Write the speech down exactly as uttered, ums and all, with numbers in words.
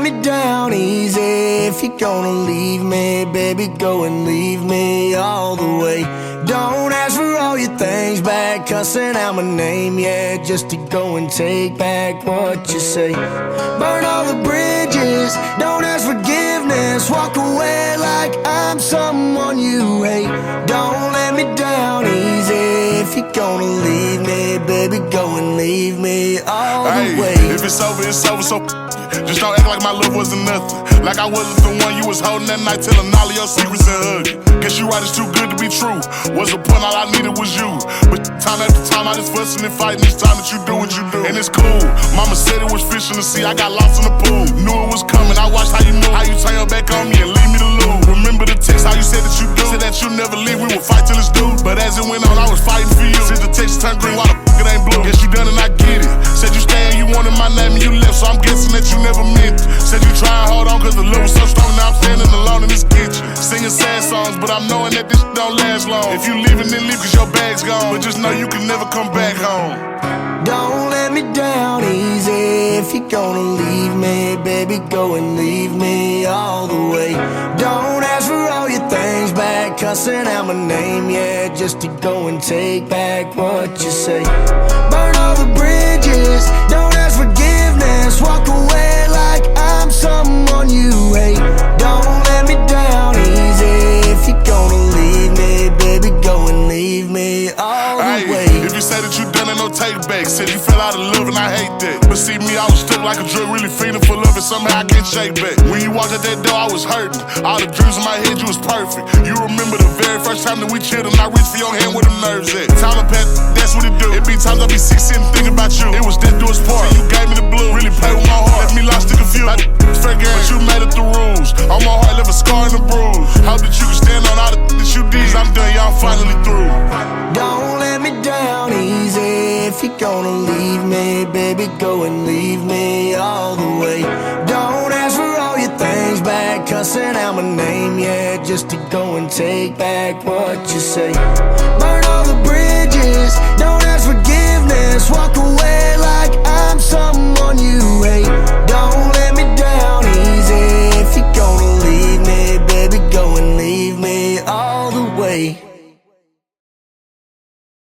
me down easy. If you're gonna leave me, baby, go and leave me all the way. Don't ask for all your things back, cussing out my name, yeah, just to go and take back what you say. Burn all the bridges, don't ask forgiveness. Walk away like I'm someone you hate. Don't let me down easy. If you're gonna leave me, baby, go and leave me all hey, the way. If it's over, it's over, so just don't act like my love wasn't nothing. Like I wasn't the one you was holding that night, telling all of your secrets and hugging. Guess you right, it's too good to be true. Was the point, all I needed was you. But time after time, I just fussing and fighting. It's time that you do what you do. And it's cool. Mama said it was fish in the sea, I got lost in the pool. Knew it was coming, I watched how you move, how you turn your back on me and leave me to lose. Remember the text, how you said that you do. Said that you never leave, we would fight till it's due. But as it went on, I was fighting for you. Since the text turned green, why the f*** it ain't blue? Guess you done and I get it. Said you stay and you wanted my name and you left, so I'm guessing that you never meant it. Said you try and hold on cause the love was so strong, now I'm standing alone in this kitchen. Singing sad songs, but I'm knowing that this don't last long. If you leaving, then leave cause your bag's gone. But just know you can never come back home. Don't let me down easy. If you're gonna leave me, baby, go and leave me all the way. Don't ask for all your things back, cussing out my name, yeah, just to go and take back what you say. Burn all the bridges, don't ask forgiveness. Walk away like I'm someone you hate. Don't let me down easy. If you're gonna leave me, baby, go and leave me all the hey, way. If you say that you done, ain't no take back. Said you fell out of love and I hate that. But see me, I was stuck like a drug, really feeling for love and somehow I can't shake back. When you walked out that door, I was hurting. All the dreams in my head, you was perfect. You remember the very first time that we chilled and I reached for your hand where them nerves at. Time to pass, that's what it do. It be times I be sick sitting thinking about you. It was that do us part. See, you gave me the blue, really played with my heart. Left me lost and confused. Like the fair game, but you made it the rules. On my heart, left a scar and a bruise. Hope that you can stand on all the that you did. I'm done, yeah, I'm finally through. Don't let me down easy. If you're gonna leave me, baby, go and leave me all the way. Don't ask for all your things back, cussing out my name, yeah, just to go and take back what you say. Burn all the bridges, don't ask forgiveness. Walk away